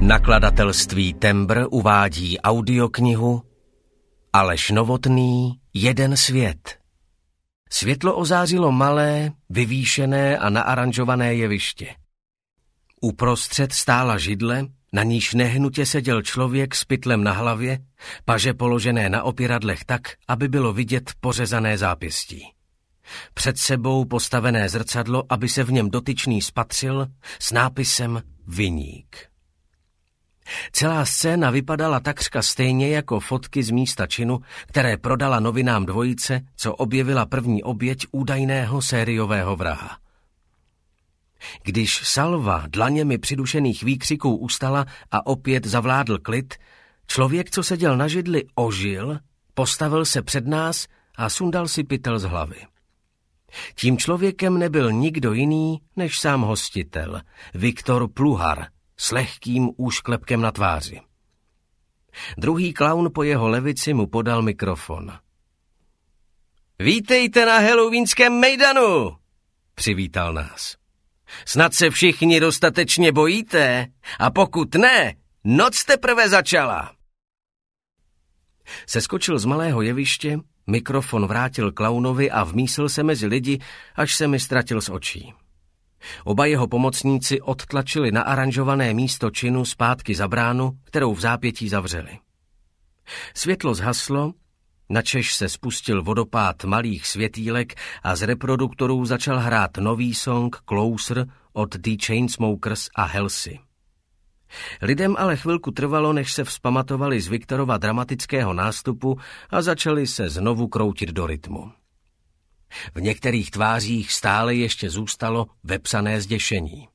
Nakladatelství Tembr uvádí audioknihu Aleš Novotný Jeden svět. Světlo ozářilo malé, vyvýšené a naaranžované jeviště. Uprostřed stála židle, na níž nehnutě seděl člověk s pytlem na hlavě, paže položené na opěradlech tak, aby bylo vidět pořezané zápěstí. Před sebou postavené zrcadlo, aby se v něm dotyčný spatřil, s nápisem Viník. Celá scéna vypadala takřka stejně jako fotky z místa činu, které prodala novinám dvojice, co objevila první oběť údajného sériového vraha. Když salva dlaněmi přidušených výkřiků ustala a opět zavládl klid, člověk, co seděl na židli, ožil, postavil se před nás a sundal si pytel z hlavy. Tím člověkem nebyl nikdo jiný než sám hostitel, Viktor Pluhar, s lehkým úšklepkem na tváři. Druhý klaun po jeho levici mu podal mikrofon. Vítejte na halloweenském mejdanu, přivítal nás. Snad se všichni dostatečně bojíte, a pokud ne, noc teprve začala. Seskočil z malého jeviště, mikrofon vrátil klaunovi a vmísil se mezi lidi, až se mi ztratil z očí. Oba jeho pomocníci odtlačili na aranžované místo činu zpátky za bránu, kterou v zápětí zavřeli. Světlo zhaslo, načež se spustil vodopád malých světýlek a z reproduktorů začal hrát nový song Closer od The Chainsmokers a Halsey. Lidem ale chvilku trvalo, než se vzpamatovali z Viktorova dramatického nástupu a začali se znovu kroutit do rytmu. V některých tvářích stále ještě zůstalo vepsané zděšení.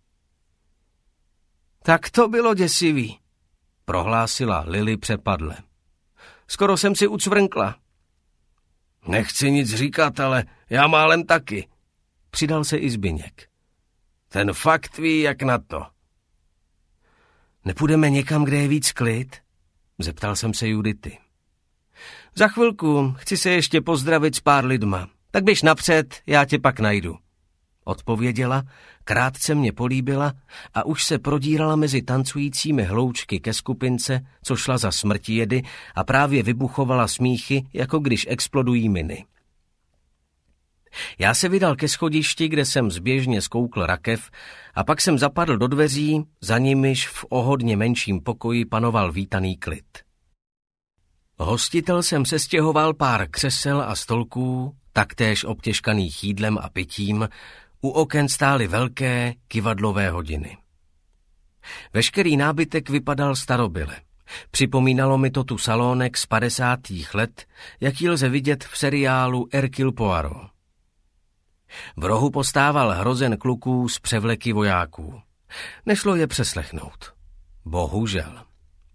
Tak to bylo děsivý, prohlásila Lily přepadle. Skoro jsem si ucvrnkla. Nechci nic říkat, ale já málem taky, přidal se i Zbyněk. Ten fakt ví, jak na to. Nepůjdeme někam, kde je víc klid? Zeptal jsem se Judity. Za chvilku chci se ještě pozdravit s pár lidma. Tak běž napřed, já tě pak najdu. Odpověděla, krátce mě políbila a už se prodírala mezi tancujícími hloučky ke skupince, co šla za smrtijedy a právě vybuchovala smíchy, jako když explodují miny. Já se vydal ke schodišti, kde jsem zběžně zkoukl rakev a pak jsem zapadl do dveří, za nimiž v o hodně menším pokoji panoval vítaný klid. Hostitel jsem sestěhoval pár křesel a stolků, taktéž obtěžkaných jídlem a pitím, u oken stály velké kyvadlové hodiny. Veškerý nábytek vypadal starobyle. Připomínalo mi to tu salónek z 50. let, jaký lze vidět v seriálu Hercule Poirot. V rohu postával hrozen kluků z převleky vojáků. Nešlo je přeslechnout. Bohužel.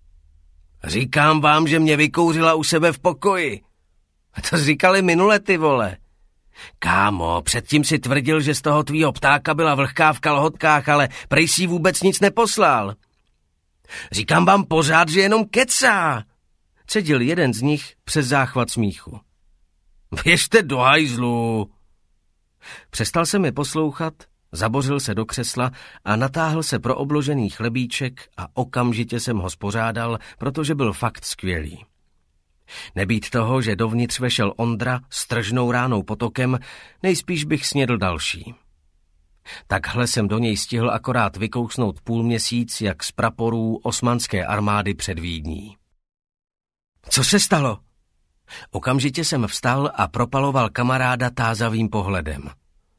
Říkám vám, že mě vykouřila u sebe v pokoji. To říkali minule, ty vole. Kámo, předtím si tvrdil, že z toho tvýho ptáka byla vlhká v kalhotkách, ale prej si vůbec nic neposlal. Říkám vám pořád, že jenom kecá, cedil jeden z nich přes záchvat smíchu. Běžte do hajzlu. Přestal se mi poslouchat, zabořil se do křesla a natáhl se pro obložený chlebíček a okamžitě jsem ho spořádal, protože byl fakt skvělý. Nebýt toho, že dovnitř vešel Ondra s tržnou ránou potokem, nejspíš bych snědl další. Takhle jsem do něj stihl akorát vykousnout půlměsíc, jak z praporů osmanské armády před Vídní. Co se stalo? Okamžitě jsem vstal a propaloval kamaráda tázavým pohledem.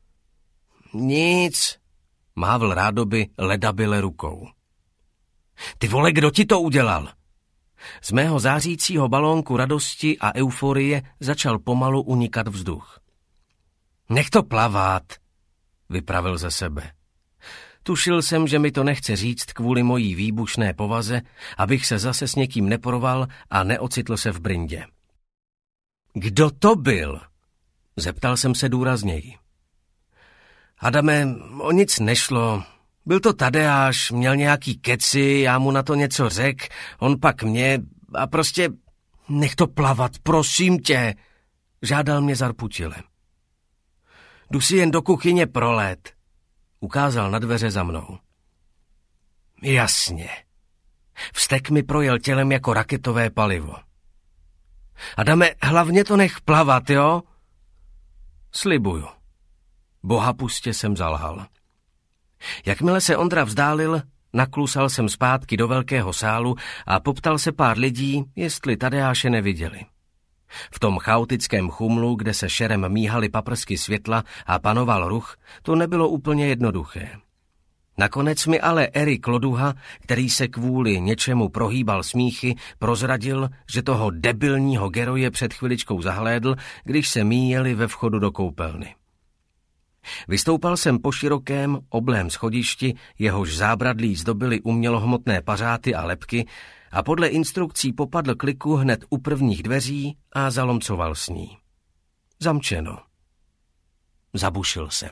Nic, mávl rádoby ledabyle rukou. Ty vole, kdo ti to udělal? Z mého zářícího balónku radosti a euforie začal pomalu unikat vzduch. Nech to plavat, vypravil ze sebe. Tušil jsem, že mi to nechce říct kvůli mojí výbušné povaze, abych se zase s někým neporval a neocitl se v brindě. Kdo to byl? Zeptal jsem se důrazněji. Adame, o nic nešlo. Byl to Tadeáš, měl nějaký keci, já mu na to něco řekl, on pak mě a prostě... Nech to plavat, prosím tě, žádal mě zarputile. Jdu si jen do kuchyně pro led, ukázal na dveře za mnou. Jasně. Vztek mi projel tělem jako raketové palivo. Adame, hlavně to nech plavat, jo? Slibuju. Bohapustě jsem zalhal. Jakmile se Ondra vzdálil, naklusal jsem zpátky do velkého sálu a poptal se pár lidí, jestli Tadeáše neviděli. V tom chaotickém chumlu, kde se šerem míhaly paprsky světla a panoval ruch, to nebylo úplně jednoduché. Nakonec mi ale Erik Loduha, který se kvůli něčemu prohýbal smíchy, prozradil, že toho debilního geroje před chviličkou zahlédl, když se míjeli ve vchodu do koupelny. Vystoupal jsem po širokém, oblém schodišti, jehož zábradlí zdobily umělohmotné pařáty a lebky a podle instrukcí popadl kliku hned u prvních dveří a zalomcoval s ní. Zamčeno. Zabušil jsem.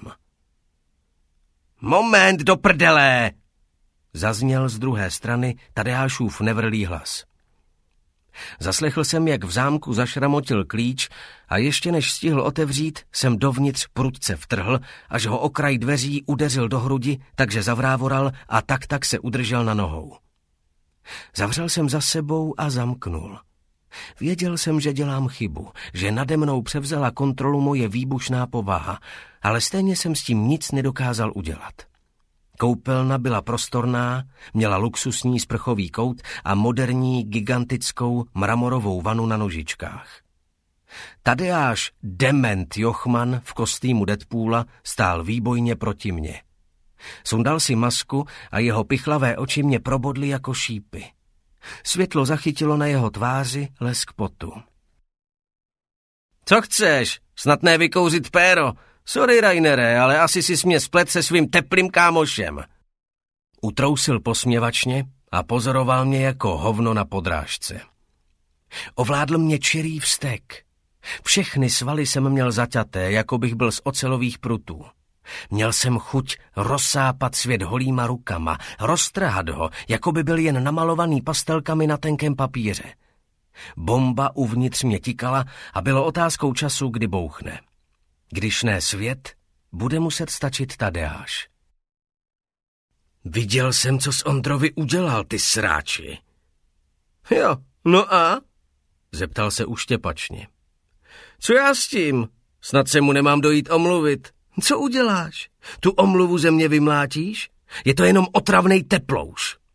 Moment, do prdele! Zazněl z druhé strany Tadeášův nevrlý hlas. Zaslechl jsem, jak v zámku zašramotil klíč a ještě než stihl otevřít, jsem dovnitř prudce vtrhl, až ho okraj dveří udeřil do hrudi, takže zavrávoral a tak se udržel na nohou. Zavřel jsem za sebou a zamknul. Věděl jsem, že dělám chybu, že nade mnou převzala kontrolu moje výbušná povaha, ale stejně jsem s tím nic nedokázal udělat. Koupelna byla prostorná, měla luxusní sprchový kout a moderní gigantickou mramorovou vanu na nožičkách. Tadeáš Dement Jochman v kostýmu Deadpoola stál výbojně proti mně. Sundal si masku a jeho pichlavé oči mě probodly jako šípy. Světlo zachytilo na jeho tváři lesk potu. Co chceš? Snad ne vykouřit péro. Sorry, Rainere, ale asi si mě splet se svým teplým kámošem. Utrousil posměvačně a pozoroval mě jako hovno na podrážce. Ovládl mě čirý vztek. Všechny svaly jsem měl zaťaté, jako bych byl z ocelových prutů. Měl jsem chuť rozsápat svět holýma rukama, roztrhat ho, jako by byl jen namalovaný pastelkami na tenkém papíře. Bomba uvnitř mě tikala a bylo otázkou času, kdy bouchne. Když ne svět, bude muset stačit Tadeáš. Viděl jsem, co s Ondrovi udělal, ty sráči. Jo, no a? Zeptal se uštěpačně. Co já s tím? Snad se mu nemám dojít omluvit. Co uděláš? Tu omluvu ze mě vymlátíš? Je to jenom otravnej teplouš.